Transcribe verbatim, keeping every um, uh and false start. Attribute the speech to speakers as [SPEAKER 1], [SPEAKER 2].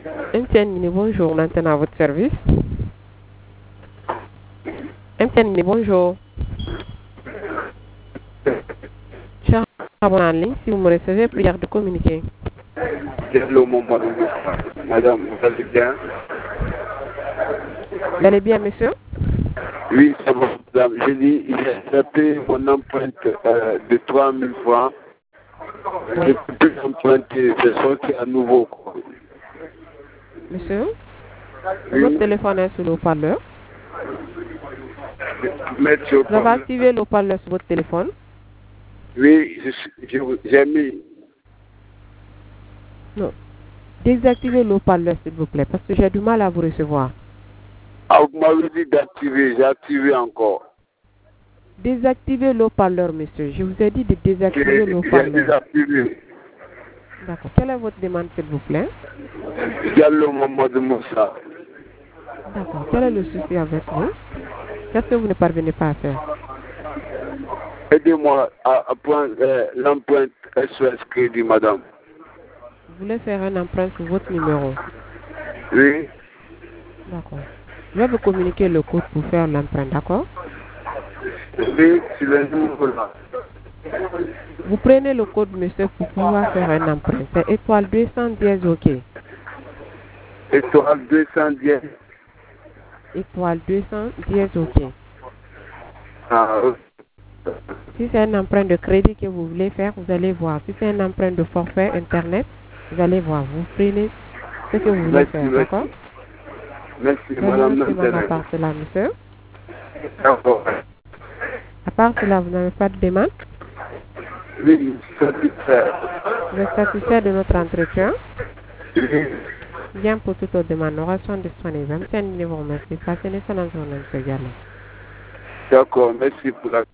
[SPEAKER 1] M T N Mini, bonjour, maintenant à votre service. M T N Mini, bonjour. Cher abonné en ligne, si vous me recevez, prière de communiquer.
[SPEAKER 2] Hello, mon madame. Madame, vous allez bien?
[SPEAKER 1] Vous allez bien, monsieur?
[SPEAKER 2] Oui, c'est bon, madame. J'ai dit, j'ai payé mon empreinte euh, de trois mille francs.
[SPEAKER 1] Oui.
[SPEAKER 2] J'ai payé l'empreinte, c'est sorti à nouveau. Quoi.
[SPEAKER 1] Monsieur?
[SPEAKER 2] Oui.
[SPEAKER 1] Votre téléphone est sur le haut-parleur.
[SPEAKER 2] Mettre sur
[SPEAKER 1] Vous avez activé le haut-parleur sur votre téléphone?
[SPEAKER 2] Oui, j'ai mis.
[SPEAKER 1] Non. Désactivez le haut-parleur, s'il vous plaît, parce que j'ai du mal à vous recevoir.
[SPEAKER 2] Ah, vous m'avez dit d'activer, j'ai activé encore.
[SPEAKER 1] Désactivez le haut-parleur, monsieur. Je vous ai dit de désactiver le
[SPEAKER 2] J'ai
[SPEAKER 1] haut-parleur.
[SPEAKER 2] désactivé.
[SPEAKER 1] D'accord. Quelle est votre demande, s'il vous plaît?
[SPEAKER 2] Diallo Mamadou Moussa.
[SPEAKER 1] D'accord. Quel est le souci avec vous? Qu'est-ce que vous ne parvenez pas à faire?
[SPEAKER 2] Aidez-moi à, à prendre euh, l'empreinte S O S Crédit, madame.
[SPEAKER 1] Vous voulez faire un emprunt sur votre numéro?
[SPEAKER 2] Oui.
[SPEAKER 1] D'accord. Je vais vous communiquer le code pour faire l'emprunt, d'accord?
[SPEAKER 2] Oui, c'est le numéro là.
[SPEAKER 1] Vous prenez le code, monsieur, pour pouvoir faire un emprunt. C'est étoile deux cent dix, OK.
[SPEAKER 2] Étoile deux cent dix.
[SPEAKER 1] Étoile deux cent dix, OK.
[SPEAKER 2] Ah, ok.
[SPEAKER 1] Si c'est un emprunt de crédit que vous voulez faire, vous allez voir. Si c'est un emprunt de forfait Internet, vous allez voir. Vous prenez ce que vous voulez
[SPEAKER 2] Merci,
[SPEAKER 1] faire,
[SPEAKER 2] merci.
[SPEAKER 1] d'accord?
[SPEAKER 2] Merci,
[SPEAKER 1] Vous avez
[SPEAKER 2] madame
[SPEAKER 1] une demande à
[SPEAKER 2] l'intérêt.
[SPEAKER 1] part cela, monsieur?
[SPEAKER 2] D'accord.
[SPEAKER 1] À part cela, vous n'avez pas de demande?
[SPEAKER 2] Oui, satisfait.
[SPEAKER 1] Vous êtes satisfait de notre entretien?
[SPEAKER 2] Oui.
[SPEAKER 1] Bien, pour toutes vos demandes, nous restons disponibles. M T N, vous remercie. Passez une excellente journée, monsieur Diallo.
[SPEAKER 2] D'accord, merci pour la